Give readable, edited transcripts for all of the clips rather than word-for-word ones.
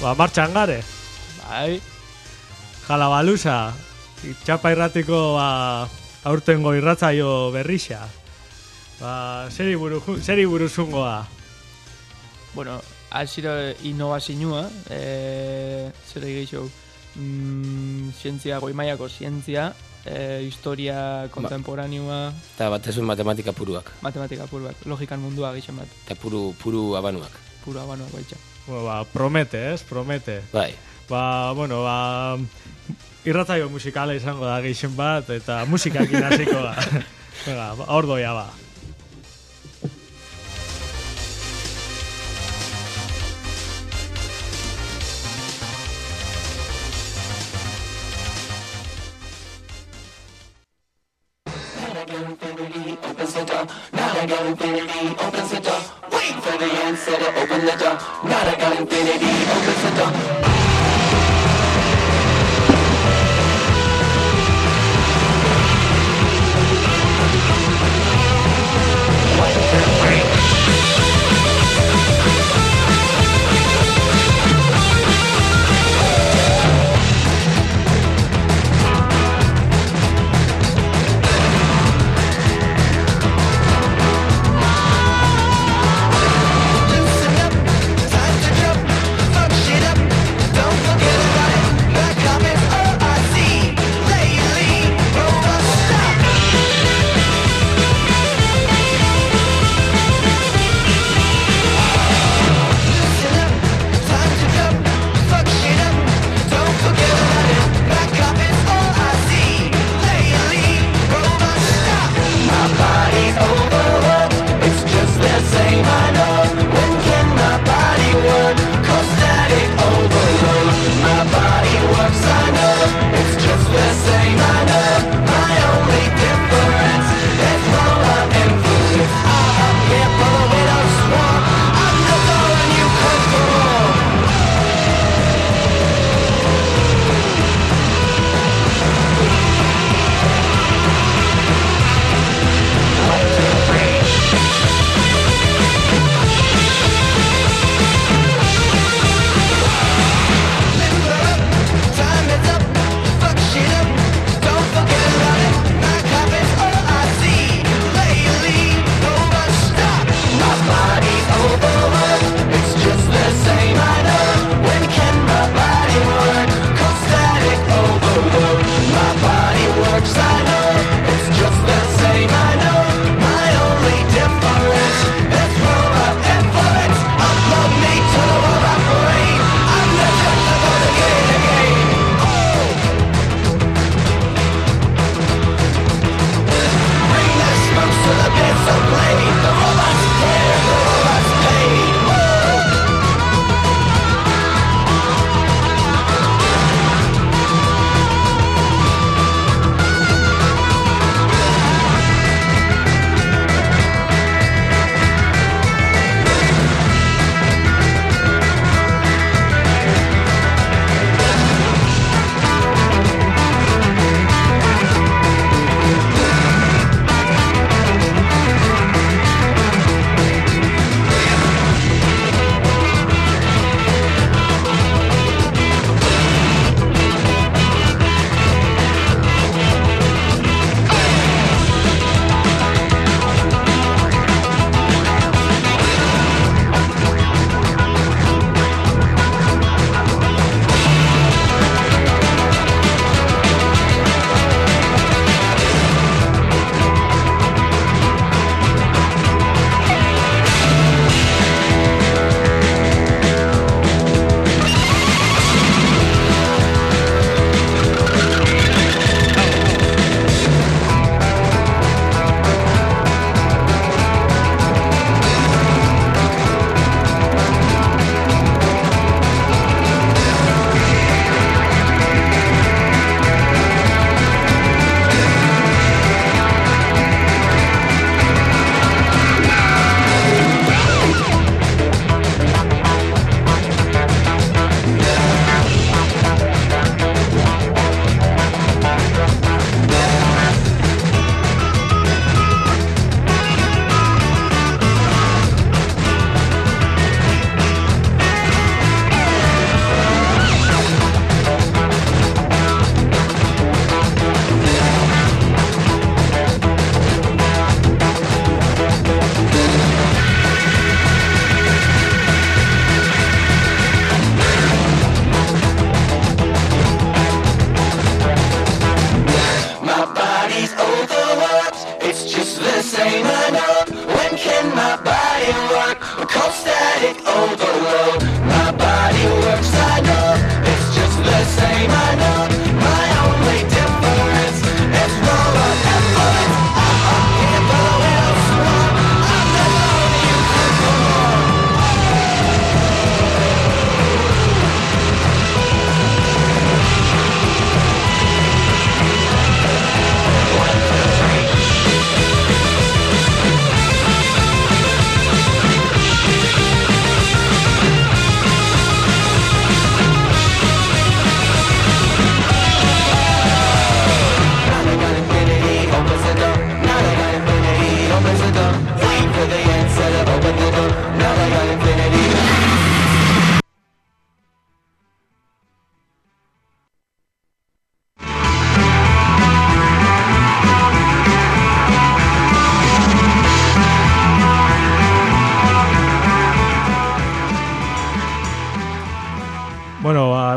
martxan gare. Bai. Jalabaluza. Txapa irratiko aurtengo irratzaio berrixa. Zeri buruzungoa. Bueno, hasira innovazioa, zer egitxo, zientzia, goi-mailako zientzia, historia kontemporaneoa. Eta batezun matematika puruak. Matematika puruak, logikan mundua gixen bat. Eta puru abanuak. Puru abanuak baitxa. Promete, promete. Bai. Irratzaio musikala izango da gixen bat, eta musikakin hasiko da. Venga, ordoia ba. Wait for the answer to open the door. Now I got infinity, opens the door. Loosen up, time to jump, fuck shit up.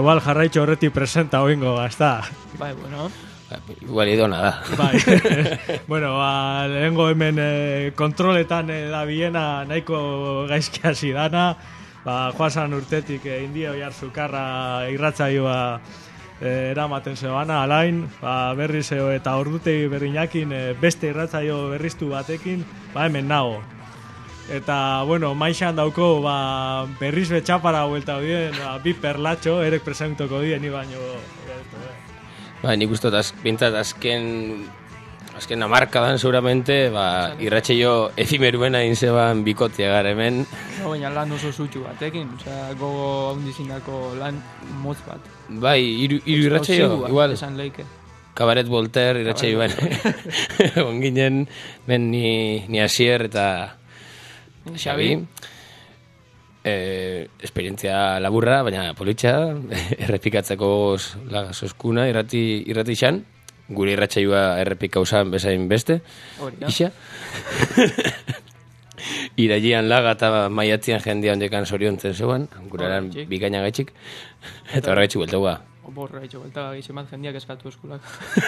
igual jarraitxo horretik presenta oingo, ezta? Bai, bueno. Igual idona da. Bai. Bueno, lehengo hemen kontroletan da biena nahiko gaizki hasi dana. Joasan urtetik india oiar zukarra irratzaioa eramaten zebana, alain, berriz eta ordutegi berrinakin beste irratzaio berriztu batekin, hemen nago. Eta, bueno, maixan dauko, berriz betxapara huelta hodien, bi perlatxo, erek presentoko dien, ni baino... Nik uste bintzat azken amarkadan seguramente, irratxeio efimeruena inzeban bikotia gara hemen. No, baina lan oso zutxu batekin, osea, gogo haundizindako lan motz bat. Bai, iru irratxeio, igual. Esan leike. Cabaret Voltaire irratxeio baina. Onginen, ben ni Asier eta Xabi. Esperientzia laburra, baina politxa, errepikatzeko soskuna irrati xan, gure irratxaioa errepika usan bezain beste, isa. Irailean laga eta maiatzian jendia ondekan zoriontzen zeuan, gure eran bikaina gaitxik, eta horra gaitxik buelta gua. Horra gaitxik buelta gaitxik jendiak eskatu eskulak.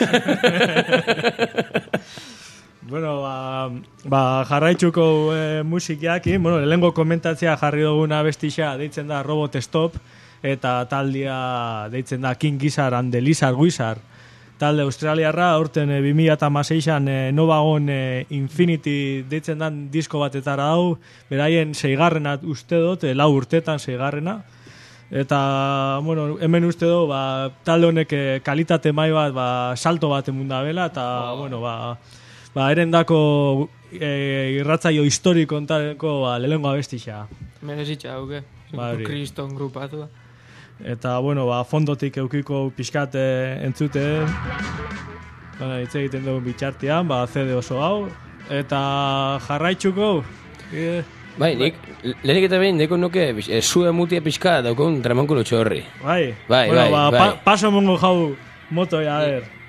Bueno, jarraitzuko musikiakin, lehengo komentatzea jarri duguna bestixa deitzen da Robot Stop, eta taldia deitzen da King Gizzard and the Lizard Wizard. Talde australiarra, aurten 2016an Novagon Infinity deitzen dan disko batetara dau, beraien 6. uste dut, 4 urtetan 6. Eta, bueno, hemen uste du, talde honek kalitate mai bat, salto bat emunda bela, eta, bueno, erendako irratzaio historiko ontako lehengo abestixa. Merezitxa, hauke. Kriston grupatu da. Eta, bueno, fondotik eukiko pixkat entzute. Hitz egiten dugun bitxartian, CD oso hau. Eta jarraitzuko. Bai, lehenik eta behin, neko nuke zue mutia pixka daukun tramankulu txorri. Bai. Bai. Paso mongo jau motoia,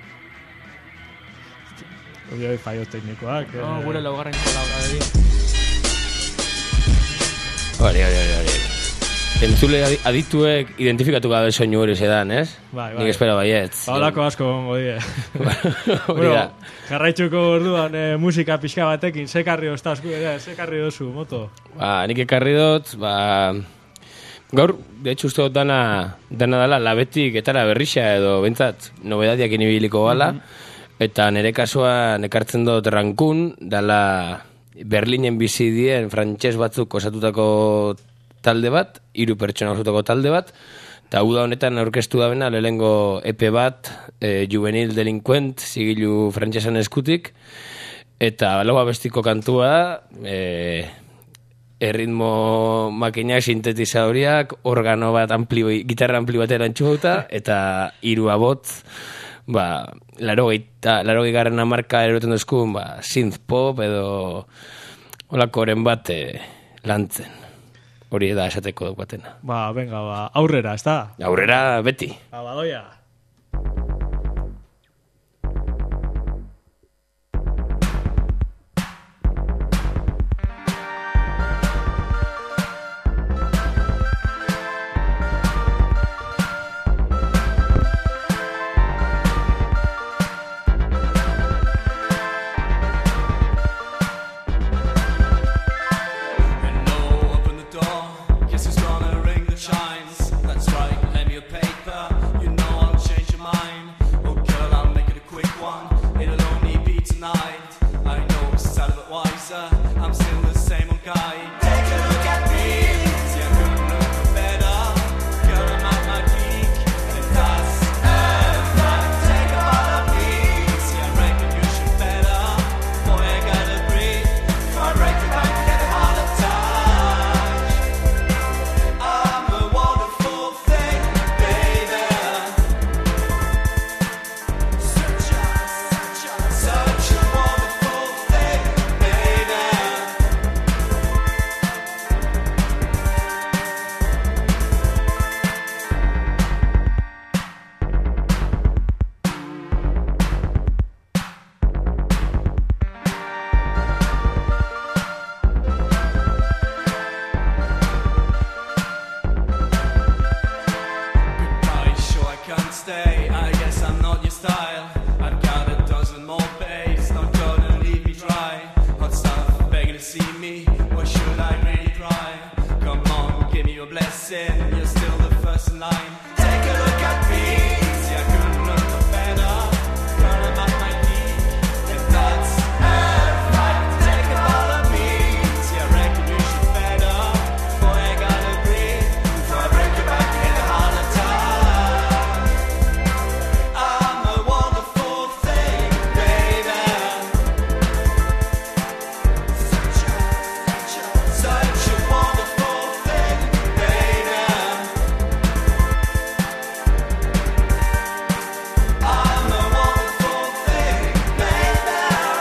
Hori fallo teknikoak. Gure laugarren kolabora edo. Hori. Entzule adituek identifikatu gabe soinu hori zedan, ez? Bai. Nik espero baietz. Holako asko gongo die. Bueno, jarraitzuko orduan musika pixka batekin, sekarri dozu, moto? Nik ekarri dut, gaur, de hecho, uste dut dana dala labetik etara berrixa edo bentsat, nobedadiak inibiliko gala. Eta nire kasuan ekartzen dut Rankun, dala Berlinen bizi dien frantses batzuk osatutako talde bat, 3 pertsona osatutako talde bat, eta uda honetan aurkeztu da bena lehengo EP bat, Juvenil Delinquent, zigilu frantsesan eskutik, eta lau abestiko kantua, erritmo makinak, sintetizadoriak, organo bat, gitarra ampli bat erantxuauta, eta 3 abotz, 80 garren hamarka eroten duzkun, synth pop edo olakoren bat lantzen. Hori da esateko dugatena. Venga, aurrera, ez da? Aurrera, beti. Badoia. That's right, lend me a paper. You know I'm can't stay. I guess I'm not your style. I've got a dozen more bays. Don't go to leave me dry. Hot stuff, begging to see me. Why should I really cry? Come on, give me your blessing. You're still the first in line. Take a look at me. See, I couldn't look no better. Girl, I'm at my peak. If that's a fact, take a follow me. See, I reckon you should better. Boy, I gotta breathe. Before I break your back and get a heart attack. I'm a wonderful thing, baby. Such a wonderful thing, baby. I'm a wonderful thing, baby.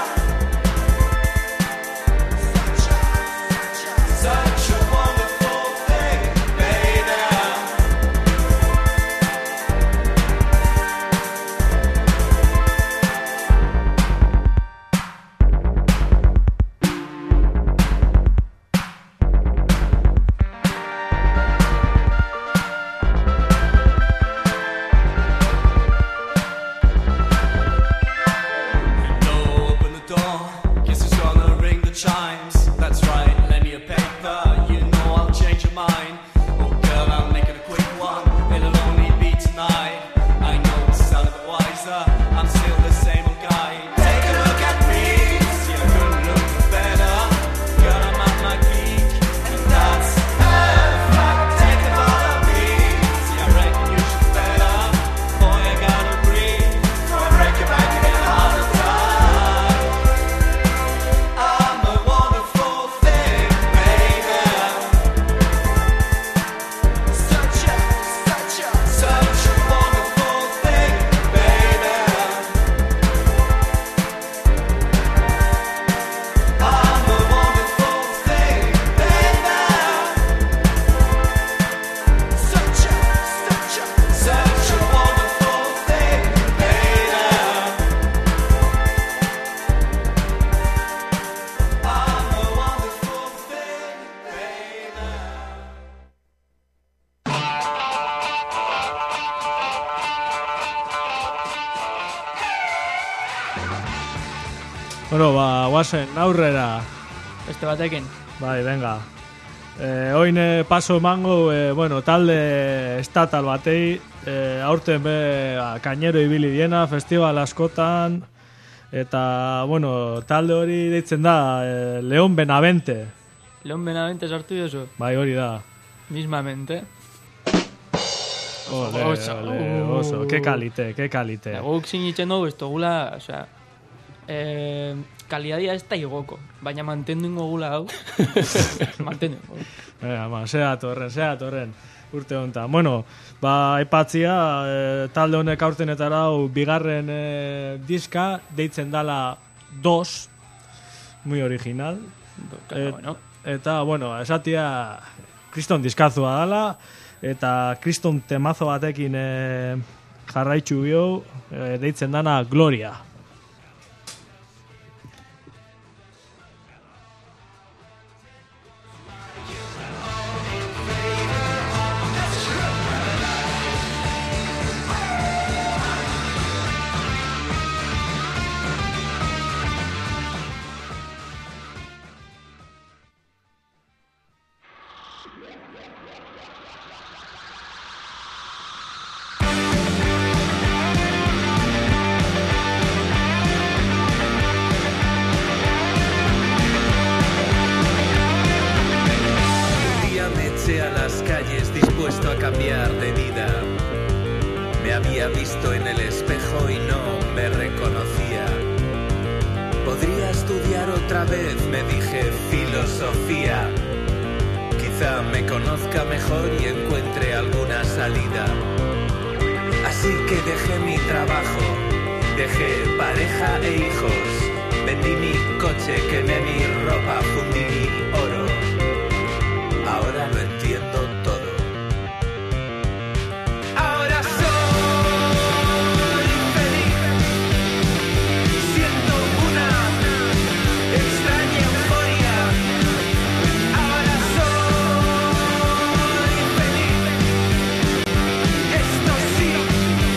Such a wonderful thing, baby. No, open the door. Guess who's gonna ring the chimes? That's right, lend me a paper. You know I'll change your mind. Oh girl, I'll make it a quick one. It'll only be tonight. I know I sound a bit wiser. I'm still the same old guy. Take a look at me. See, I couldn't look better. Girl, I'm at my peak. And that's a fact. Take a follow me. See, I reckon you should better. Boy, I gotta breathe. Before I break your back and get a heart attack. I'm a wonderful thing, baby. Such a wonderful thing, baby. I'm a wonderful thing, baby. Such a wonderful thing, baby. I'm a wonderful thing, baby. Bueno, guazen, aurrera. Beste batekin. Bai, venga. Oin paso emango, bueno, talde estatal batei, aurten be kainero ibili diena, festival askotan, eta, bueno, talde hori deitzen da Leon Benavente. Leon Benavente sartu jozu. Bai, hori da. Mismamente. Ole, Oso. ole, oso, ke kalite, ke kalite. Guk sinitzen dugu ez dugula, osea, kalidadia ez da igoko, baina mantendu ingo gula hau. Mantendu. Zea torren, urte honetan. Bueno, aipatzia, talde honek aurtenetara bigarren diska, deitzen dala 2, muy original. Bueno, Eta, bueno, esatia kriston diskazua dala, eta kriston temazo batekin jarraitzu bio, deitzen dana Gloria. A las calles dispuesto a cambiar de vida. Me había visto en el espejo y no me reconocía. Podría estudiar otra vez, me dije, filosofía. Quizá me conozca mejor y encuentre alguna salida. Así que dejé mi trabajo, dejé pareja e hijos. Vendí mi coche, quemé mi ropa, fundí mi oro. Ahora lo entiendo todo. Ahora soy feliz. Siento una extraña euforia. Ahora soy feliz. Esto sí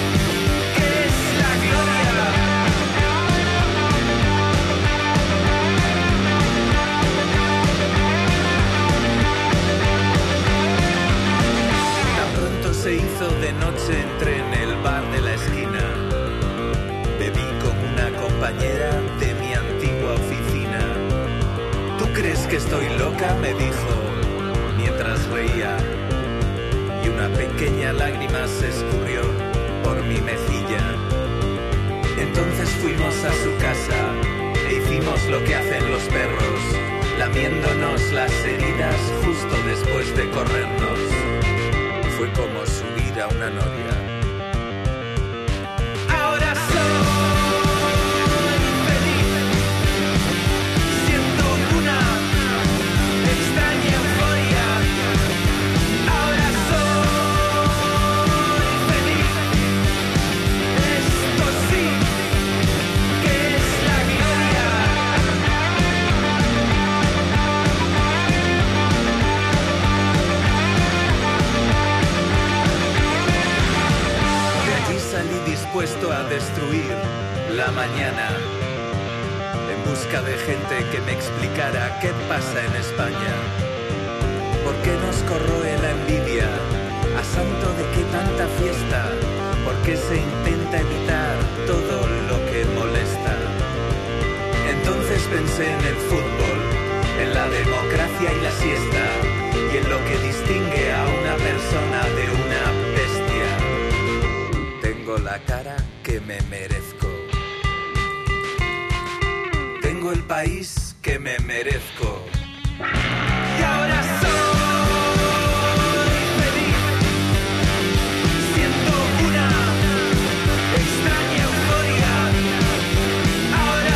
de noche entré en el bar de la esquina. Bebí con una compañera de mi antigua oficina. ¿Tú crees que estoy loca?, me dijo mientras reía. Y una pequeña lágrima se escurrió por mi mejilla. Entonces fuimos a su casa e hicimos lo que hacen los perros, lamiéndonos las heridas justo después de corrernos. Fue como subir a una noria. Ahora soy feliz, siento una extraña euforia. Ahora soy feliz, esto sí que es la gloria. De allí salí dispuesto a destruir la mañana, en busca de gente que me explicara qué pasa en España. ¿Por qué nos corroe la envidia? ¿A santo de qué tanta fiesta? ¿Por qué se intenta evitar todo lo que molesta? Entonces pensé en el fútbol, en la democracia y la siesta, y en lo que distingue a una persona de una bestia. Tengo la cara que me merezco. Tengo el país que me merezco. Y ahora soy feliz. Siento una extraña euforia. Ahora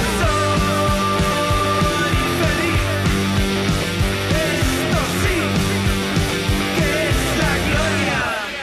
soy feliz. Esto sí que es la gloria.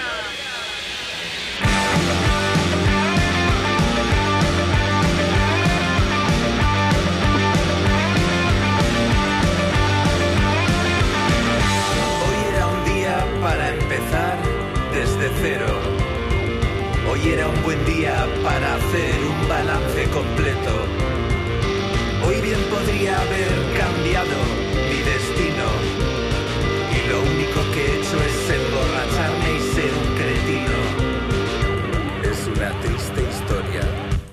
Hoy era un día para empezar desde cero. Hoy era un buen día para hacer un balance completo. Hoy bien podría haber cambiado mi destino. Y lo único que he hecho es emborracharme y ser un cretino. Es una triste historia.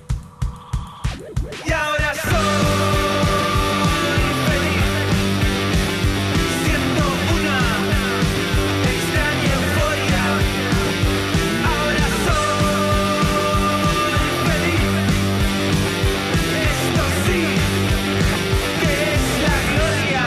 Y ahora soy feliz. Siento una extraña euforia. Ahora soy feliz. Esto sí que es la gloria.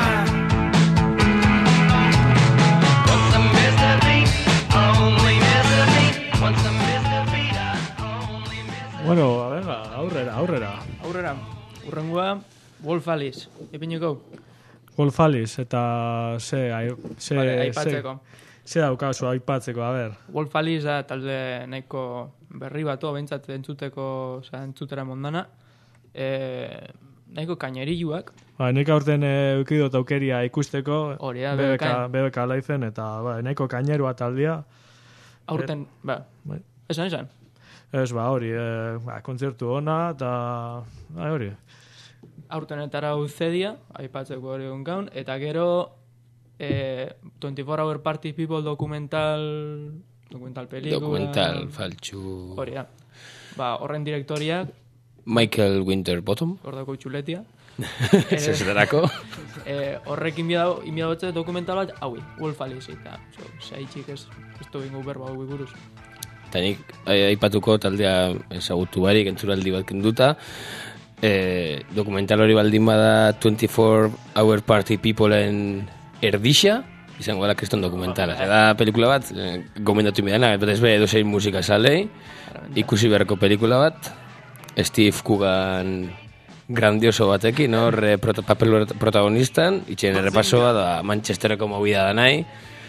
Once a misery, only misery. Once a misery, only misery. Bueno, venga, aurrera. Aurrera, urrengoa, Wolf Alice, ipiniko. Wolf Alice, eta Vale, aipatzeko. ze daukazu aipatzeko, a ber. Wolf Alice da talde nahiko berri batu, behintzat entzutera mondana. Nahiko kaineriluak. Ba, nik aurten eukidot aukeria ikusteko Hori da, BBK Liven, eta nahiko kainerua taldia. Aurten, Bai. esan. Ez, hori, kontzertu ona, eta hori. Aurten etara uzedia, aipatzeko hori gaun, eta gero 24 Hour Party People dokumental pelikula. Dokumental faltsu. Hori da. Horren direktoriak, Michael Winterbottom. hor dako txuletia. Zeserako. Horrekin inbiadotze dokumental bat, haui, Wolf Alice, eta zaitxik ez bingu berba hau buruz. Eta nik aipatuko taldea ezagutu barik, entzuraldi bat kenduta. Dokumental hori baldin bada 24 Hour Party Peopleen erdixa, izango gara kriston dokumentala. Da pelikula bat, gomendatu imidana, betez be edozein musika salei, ikusi beharko pelikula bat, Steve Coogan grandioso batekin, hor papel protagonistan, itxen errepasoa da Manchesterreko movida da nahi.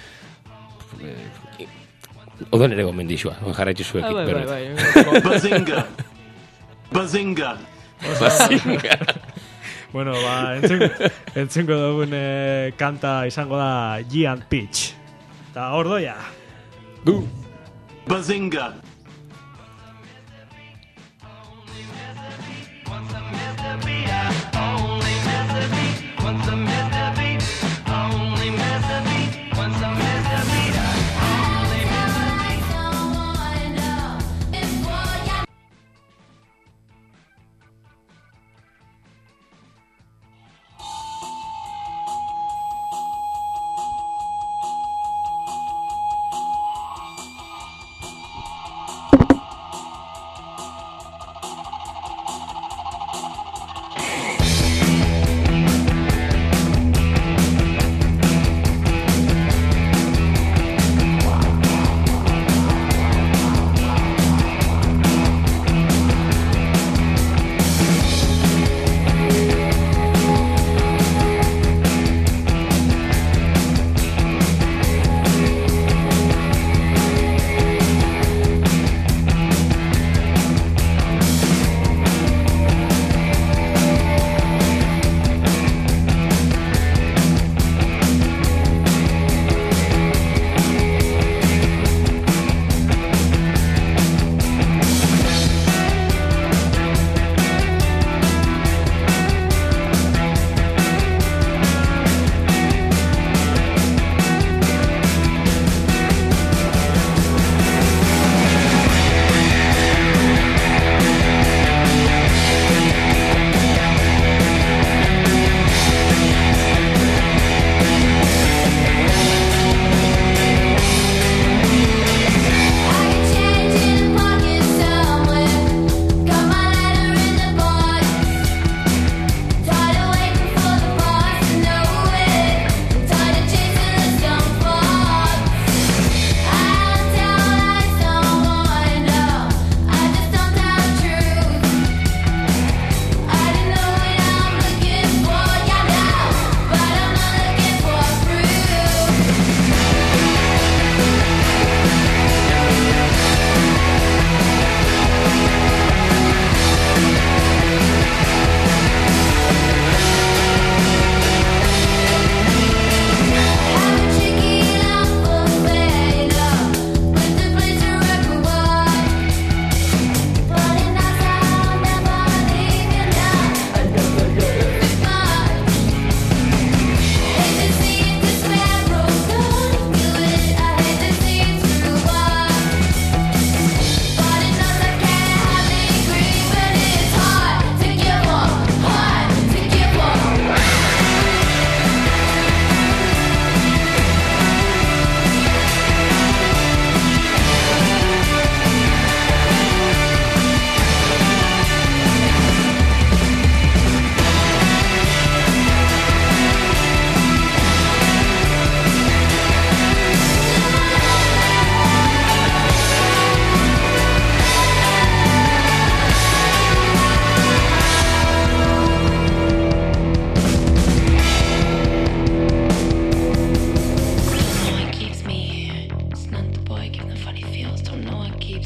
Oden ere gomendixua, jarraitu zuekin. Bai. Bazinga! Bazinga! Bueno, entzungo dugun kanta izango da Giant Peach. Eta hor doia. Bazinga!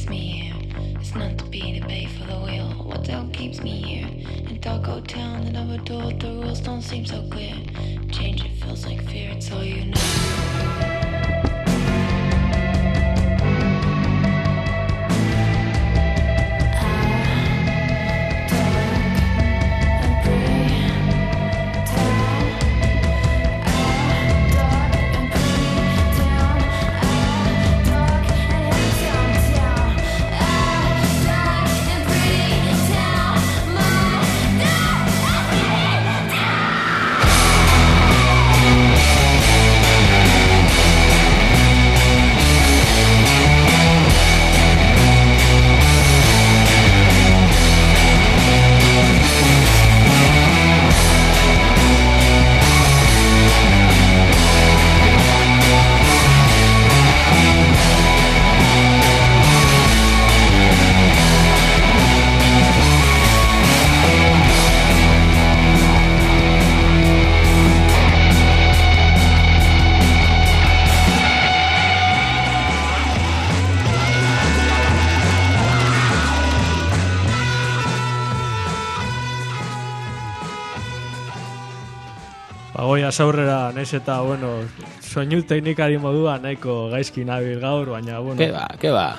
me here. It's not to be the pay for the wheel. What the hell keeps me here? In dark old town that I've adored, the rules don't seem so clear. Change, it feels like fear, it's all you know. Goiaz aurrera, naiz eta, bueno, soinu teknikari modua nahiko gaizki nabil gaur, baina, bueno... Ke ba.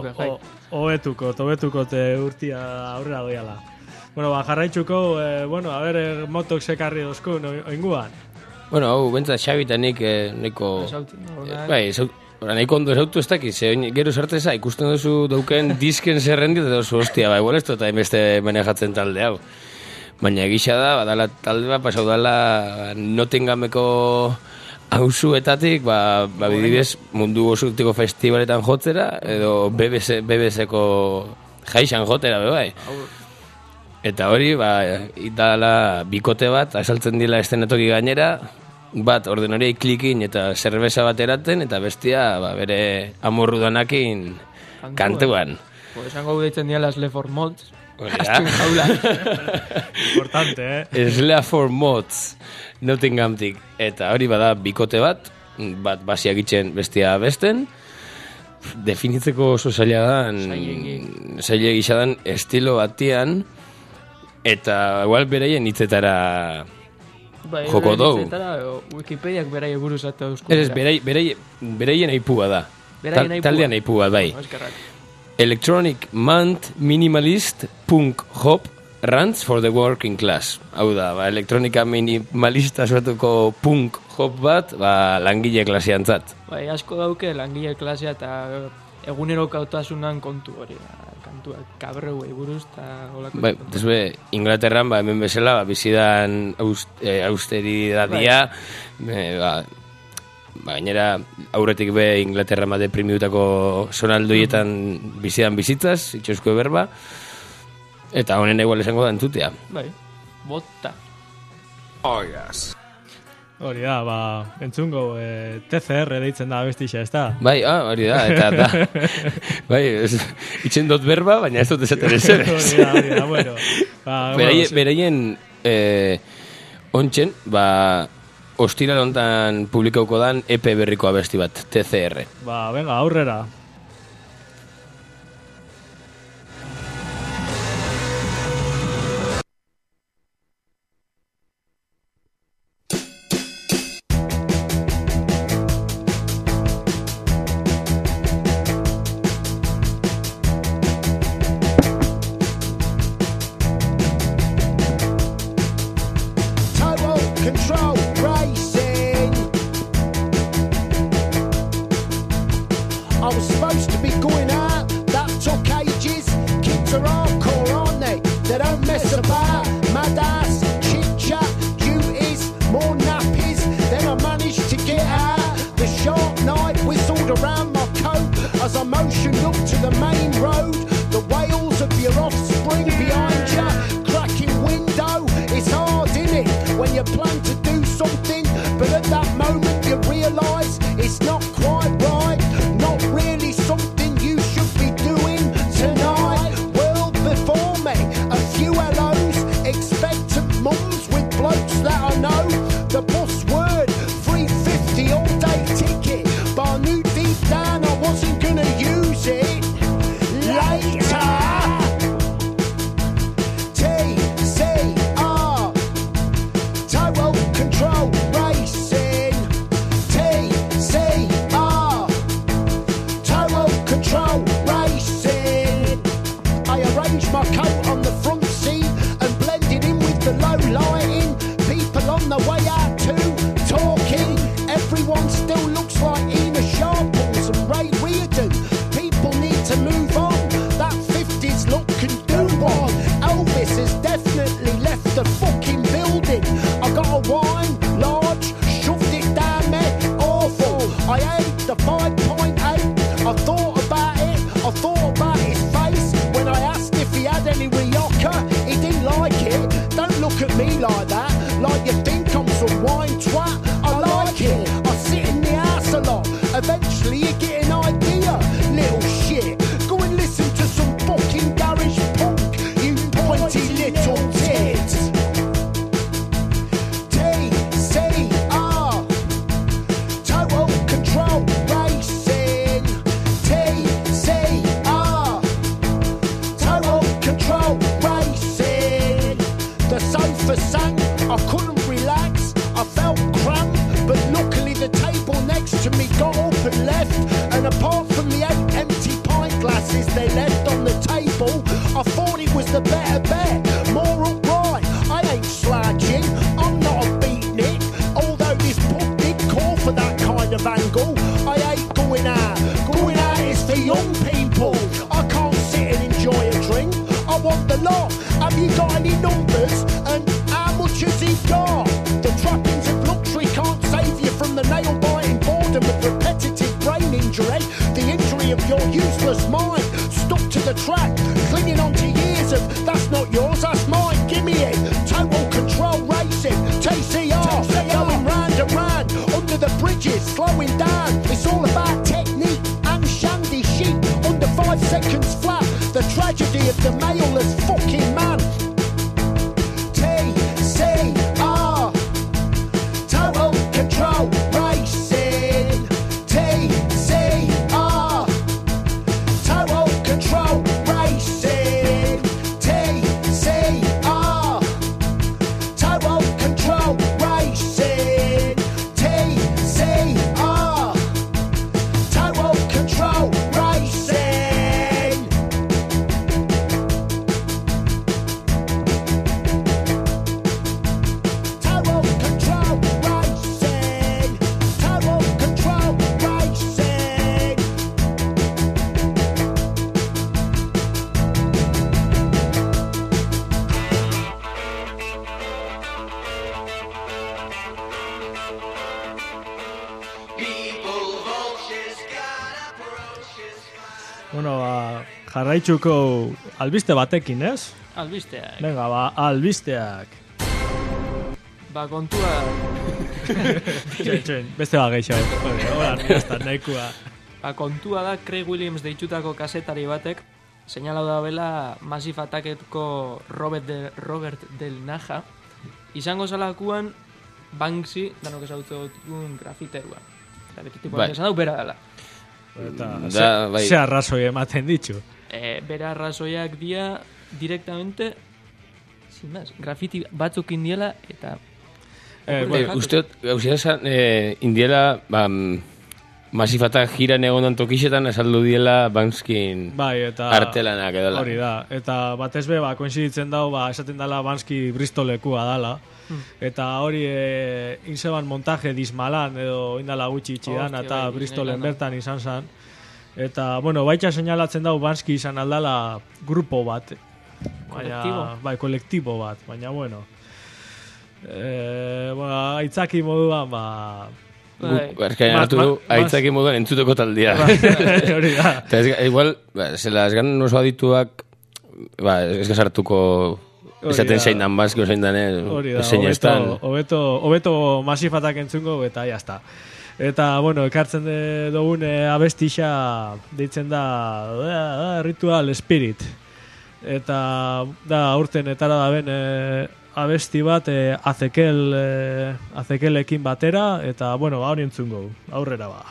Hobetuko te urtia aurrera doiala. Bueno, jarraitzuko, bueno, a ver, motok sekarri dozku, oinguan. Bueno, hau, bentsat Xabi eta nik neko... Bai, nahiko ondo esautu ez dakiz, gero sarteza ikusten duzu dauken disken zerrendi, eta duzu, hostia, bai, igual ez dut hainbeste manejatzen talde hau. Baina egisa da, badala talde bat, pasau dala Nottinghameko auzuetatik, bidibidez mundu osutiko festivaletan jotzera, edo BBC-ko jaixan jotera, bai. Eta hori, itala bikote bat, asaltzen dila estenatoki gainera, bat ordenariai klikin eta zerbeza bat eraten, eta bestia bere amorru danakin kantuan. Esango deitzen diala Sleaford Mods. Importante, Sleaford Mods, Nottinghamtik. Eta hori bada bikote bat basiak itxen bestia besten, definitzeko oso zaila dan, zaila gizadan estilo batian, eta igual beraien hitzetara joko dugu. Wikipediak beraien buruz eta euskura. Ez, beraien aipua da. Taldean aipua, bai. Electronic Mant Minimalist Punk Hop Rants for the Working Class. Hau da, elektronika minimalista suatuko punk hop bat, langile klaseantzat. Bai, asko dauke langile klasea eta egunero kautasunan kontu hori. Kantuak kabreuei buruz eta olako. Bai, desbe, Inglaterran, hemen bezala, bizidan austeridadia, gainera aurretik Inglaterra ma deprimiutako zonaldoietan bizidan bizitzaz, itxosko berba, eta honen igual esango da entutea. Bai, bota. Oh, yes. Hori da, entzungo, TCR deitzen da bestixa, ez da? Bai, hori da, eta da. Bai, itxen dut berba, baina ez dut esaten ezer. Hori da, bueno. Beraien ontsen, ostira lontan publikauko dan EP berriko abesti bat, TCR. Venga, aurrera. Not really something you should be doing tonight. Well, me like that, like you think I'm some wine twat. I like it, I sit in the house a lot. Eventually you get an idea, little shit. Go and listen to some fucking garage punk, you pointy little tits. TCR, Total Control Racing. TCR, Total Control Racing. The sofa sank, I couldn't relax, I felt cramped, but luckily the table next to me got up and left. And apart from the 8 empty pint glasses they left on the table, I thought it was the better bet, more upright. I ain't slouching, I'm not a beatnik, although this pub did call for that kind of angle. I ain't going out is for young people. I can't sit and enjoy a drink, I want the lot. Have you got any numbers, and how much has he got? The trappings of luxury can't save you from the nail-biting boredom of repetitive brain injury, the injury of your useless mind, stuck to the track, clinging on to years of that's not yours, that's mine, gimme it. Total Control Racing, TCR, going round and round, under the bridges, slowing down. It's all about technique and shandy chic, under 5 seconds flat, the tragedy of the male-less fucking man. TCR, Total Control Racing. TCR, Total Control Racing. TCR, Total Control Racing. TCR, Total Control Racing. Total Control Racing. Total Control Racing. Bueno, jarraitzuko albiste batekin, ez? Albisteak. Venga, albisteak. Ba, kontua... Txen, beste bat gehiago. Hola, nire nahikoa. Ba, kontua da Craig Williams deitutako kasetari batek seinalau da bela Massive Attackeko Robert Del Naja izango zalakuan Banksy, danok ezagutu dutun grafiterua. Grafititipoa Bai. esan dau bera dela. Eta, bai. ze arrazoi ematen ditzu. Bera arrazoiak dia directamente sin más, grafiti batzuk indiela eta Usteot, gauzia esan, indiela, masifatak jiran egondan tokixetan esaldu diela Banskin Bai, eta artelanak edola. hori da. Eta batez be, koinziditzen dau, esaten dela Bansky Bristolekua dala. Eta hori inzeban montaje dismalan edo indala gutxi itxidan, Hostia, eta bai, Bristolen Disneyland. bertan izan zen. Eta, bueno, baita seinalatzen dau Bansky izan aldala grupo bat. Kolektibo. Bai, kolektibo bat, baina, bueno. Aitzaki moduan, Erkain hartu du, aitzaki moduan entzuteko taldia. hori da. Eta igual, zela esgan oso adituak, ez gazartuko esaten zein dan bazki, zein dan Hori da, zein estan. hobeto masifatak entzungo, eta jazta. Eta, bueno, ekartzen dugun abestixa deitzen da Ritual Spirit. Eta, da, aurten etara da ben abesti bat azekelekin batera, eta, bueno, hori entzungo, aurrera ba.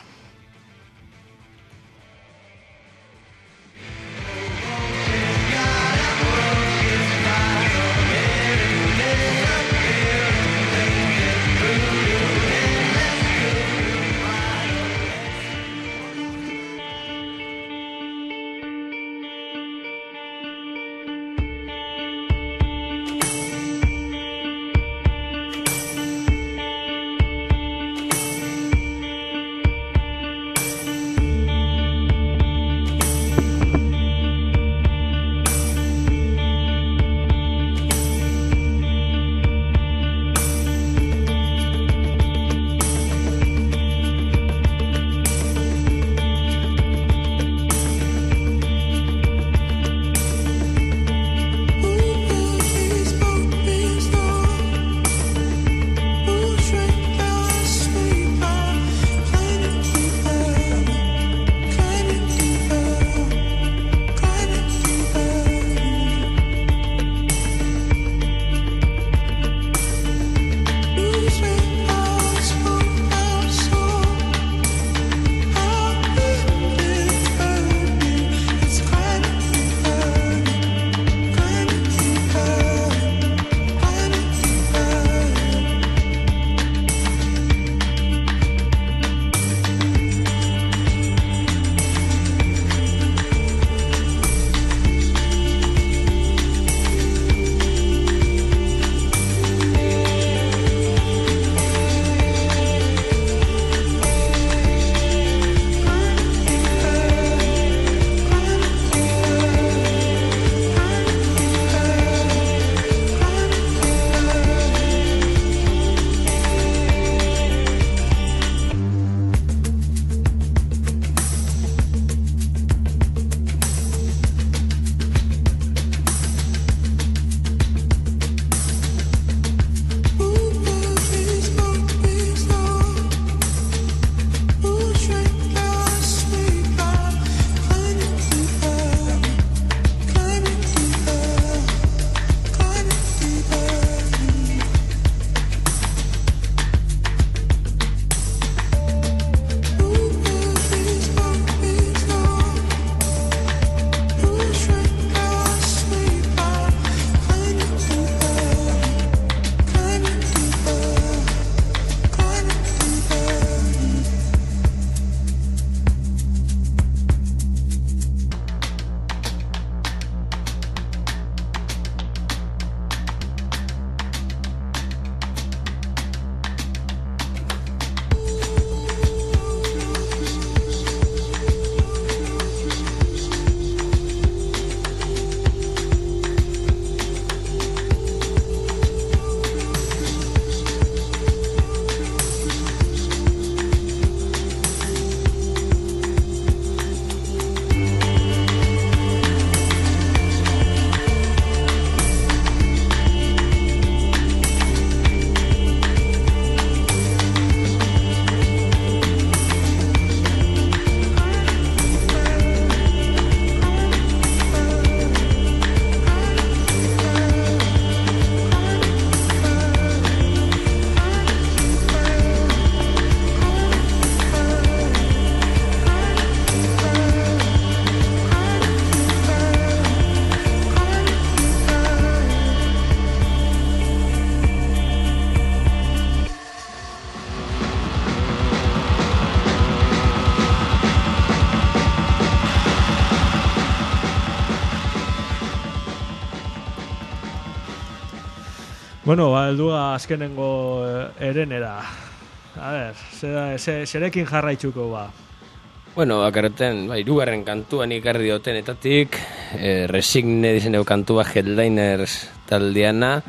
Bueno, helduga azkenengo erenera. A ver, zerekin jarraitzuko ba? Bueno, bakarretan, hirugarren kantuan ikarri dotenetatik, Resigne dizeneko kantua Headliners taldeana.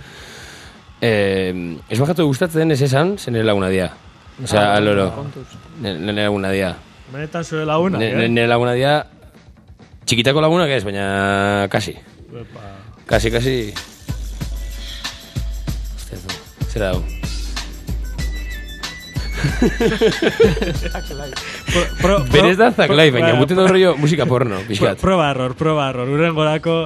Ez bajatu gustatzen ez esan, zen laguna dia. Osea, aloro, nire laguna dia. Benetan zure laguna, nire laguna dia, txikitako lagunak ez, baina kasi. Kasi. Zera hau. Berez da Zaklai, baina muten da rollo musika porno, pixkat. Proba error, urrengorako.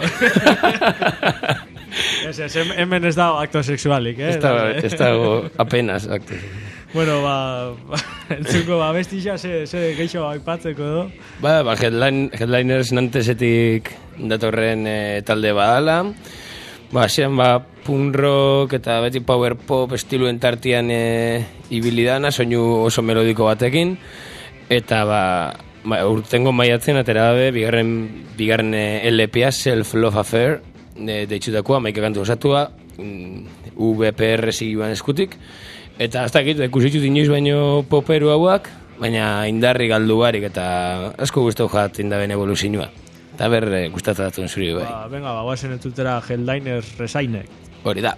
Hemen ez dago acto sexualik, Ez dago apenas acto sexualik. Bueno, entzuko bestixa, ze geixo aipatzeko edo? Headliners nantesetik datorren talde badala. Zean punk rock eta beti power pop estiluen tartian ibilidana, soinu oso melodiko batekin. Eta urtengo maiatzen atera dabe, bigarren LPA, Self Love Affair, deitxutakoa, maika kantu osatua, VPR zigioan eskutik. Eta hasta dakit, ikusitut inoiz baino poperu hauak, baina indarri galdu barik eta asko guztau jatzen da ben evoluzioa. Eta gustatzen zuri bai. Venga, guazen entutera Headliners Resainek. Hori da.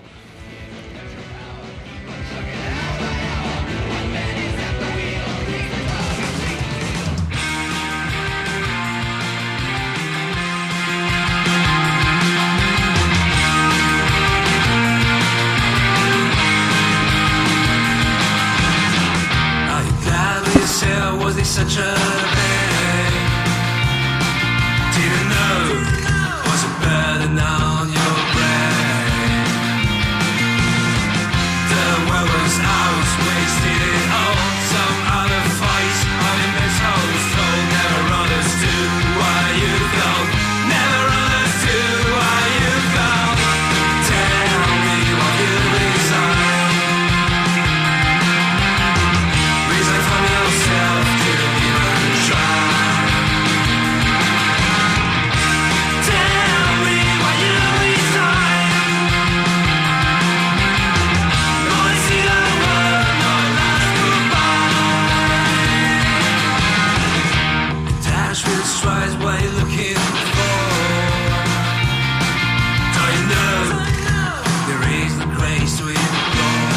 Such a thing, didn't know was a burden on your brain. The world was out, wasted it all. Some other fight, I'm in this hole. Told never understood why you've gone. Never understood why you've gone. Tell me what you resign. Resign from yourself. What you're looking for? Don't you know there is no grace to implore?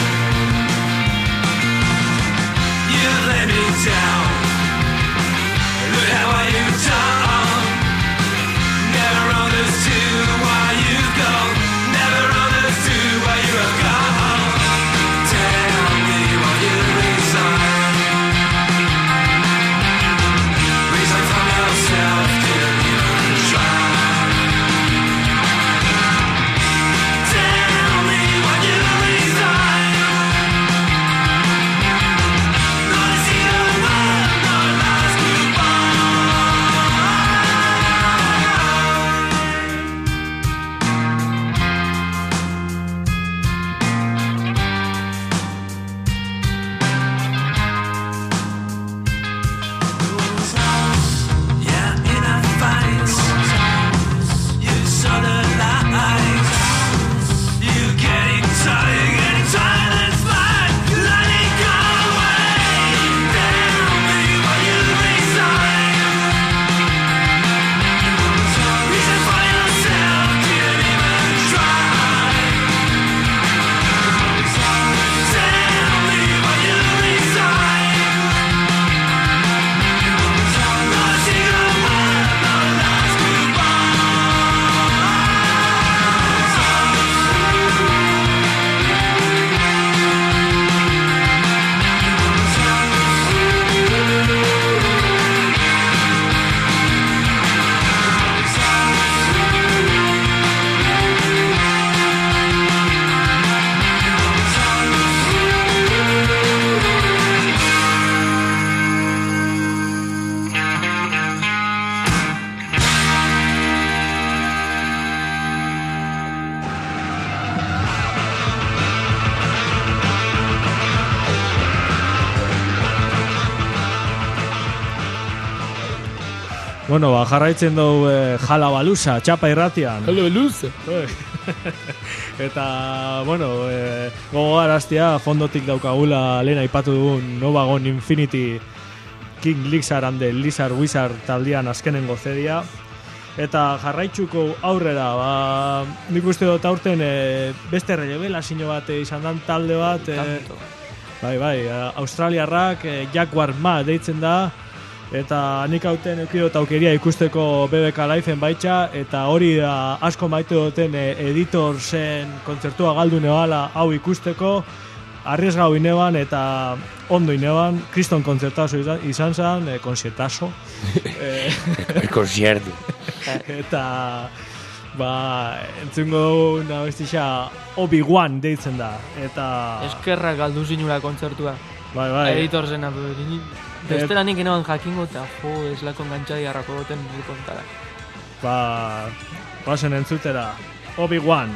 You let me down. Look at what you've done. Never understood why you've gone. Never understood why you have gone. Tell me what you resign. Resign from yourself. Bueno, jarraitzen dugu Jala Baluza, txapa irratian. Jala Baluza. Eta, bueno, gogoaraztea fondotik daukagula lehen aipatu dugun Novagon Infinity King Lizard and the Lizard Wizard taldean azkenengo zedia. Eta jarraitzuko aurrera, nik uste dut aurten beste revelazio bat izan dan talde bat, bai, australiarrak Jaguar Ma deitzen da, eta nik hauten eukidot aukeria ikusteko BBK Liveen baitxa, eta hori da asko maite duten editor zen kontzertua galdu neoala hau ikusteko, arriesgau ineban eta ondo ineban, kriston kontzertazo izan zen, konzertazo. Konzertu. Eta entzungo dugu nabestixa Obi-Wan deitzen da. Eta eskerrak galdu zinula kontzertua. Bai. Editor zen atu. Bestela nik enaban jakingo eta ez lako engantxadi harrako duten kontara. Basen entzutera Obi-Wan.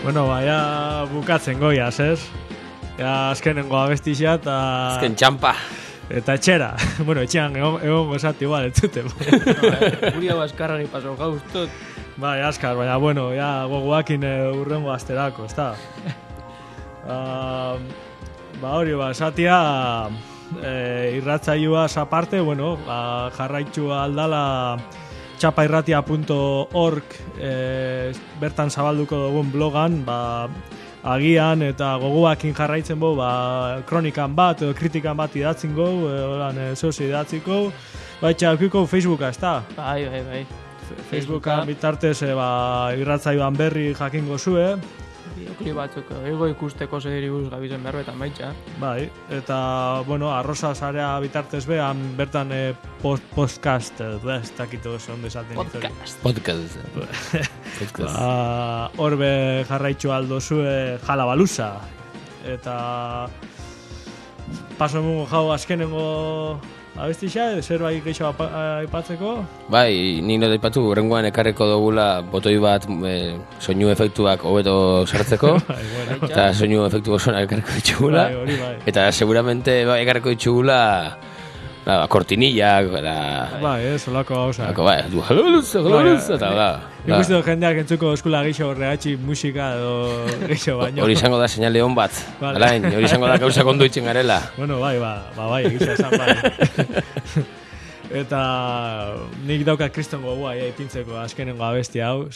Bueno, baina bukatzen goiaz, ez? Ja, azkenengo abestixia eta... Azken txampa. Eta etxera. Bueno, etxean egon gozat igual, entzuten. Guri hau askarrari paso gauztot. Bai, askar, baina, bueno, ja, gogoakin urrengo asterako, ez da? Hori, esatia, irratzaioaz aparte, bueno, jarraitzu aldala txapairratia.org bertan zabalduko dugun blogan, agian eta gogoakin jarraitzen bo, kronikan bat edo kritikan bat idatzen go, zozi idatziko, baitxa eukiko Facebooka, ez da? Bai. Facebookan bitartez irratzaioan berri jakingo zue. Bideokli batzuk ego ikusteko zediri buruz gabizen berbetan baitxa. Bai, eta, bueno, arroza zarea bitartez behan bertan podcast, ez dakito ondo esaten. Podcast. Horbe jarraitzu aldo zue jalabaluza. Eta paso emungo jau azkenengo abestixa, zerbait gehiago aipatzeko? Bai, ni no daipatu urrengoan ekarreko dugula botoi bat soinu efektuak hobeto sartzeko. Eta soinu efektu osonak ekarriko ditugula. Bai. Eta seguramente ekarriko ditugula kortinillak, bai, solako gauza. Bai, du jalabaluza, eta da. Nik uste jendeak entzuko eskula gehiago rehatxi musika edo gehiago baino. Hori izango da señale hon bat. Alain, hori izango da gauza kondo itzen garela. Bueno, bai, egitza esan bai. Eta nik daukat kriston gogoa ipintzeko azkenengo abestia hau,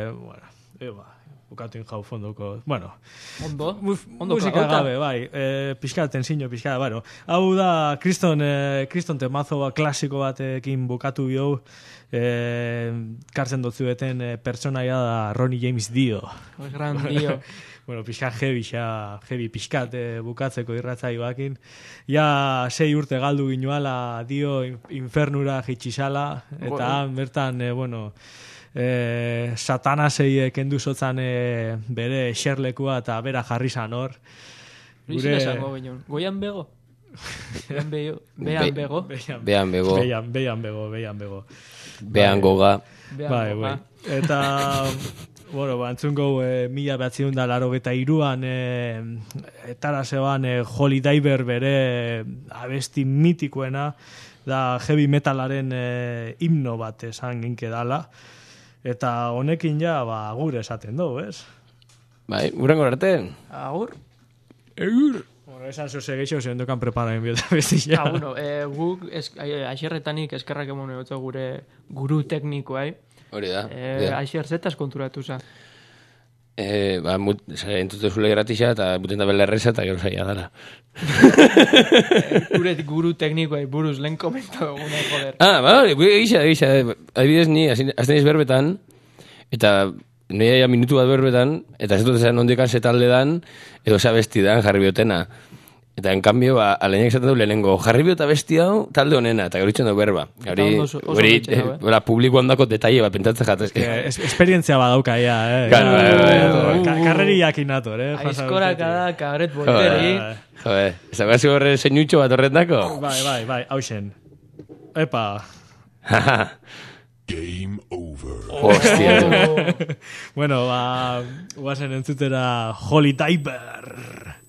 bukatu jau fondoko, bueno. Ondo musika gabe, bai. Pixka, tensiño, pixka, bueno. Hau da, kriston temazo klasiko batekin bukatu bio, kartzen dotzueten pertsonaia da Ronnie James Dio. Gran Dio. Bueno, pixka heavy pixkat bukatzeko irratzaioakin. Ja, 6 urte galdu ginuala Dio infernura jitsizala, eta bertan, bueno... Satanasei kendu zotzan bere xerlekua eta bera jarri zan hor. Gure... Goian bego? Bean bego? Bean goga. Bai. Eta, bueno, antzungo 1983an etara zeban Holy Diver bere abesti mitikoena da heavy metalaren himno bat esan ginke dala. Eta honekin ja, agur esaten dugu, ez? Bai, urrengo arte. Agur. Bueno, esan zuze geixo zen dokan preparaen biota bestia. Bueno, guk aixerretanik eskerrak emone gotzo gure guru teknikoai. Hori da. Aixer zetaz konturatu za. Entute zule gratixa eta buten da bela erreza eta gero zaila dara. Gure guru teknikoai buruz lehen komento egune, joder. Gisa. Adibidez ni, azten iz berbetan, eta noia minutu bat berbetan, eta ez dut esan ondikan zetalde dan, edo esa besti dan jarri biotena. Eta en cambio, alainak esaten du lehenengo, jarri biota besti hau talde honena, eta gero itxen du berba. Hori, publikoan dako detaile bat pentatze jatezke. Esperientzia badauka, ja, karreri jakinator, Aizkoraka da, kabret bolteri. Joder, ezagazi horre senutxo bat horren dako? Bai, hausen. Epa. Game over. Hostia. Bueno, guazen entzutera Holy Diver.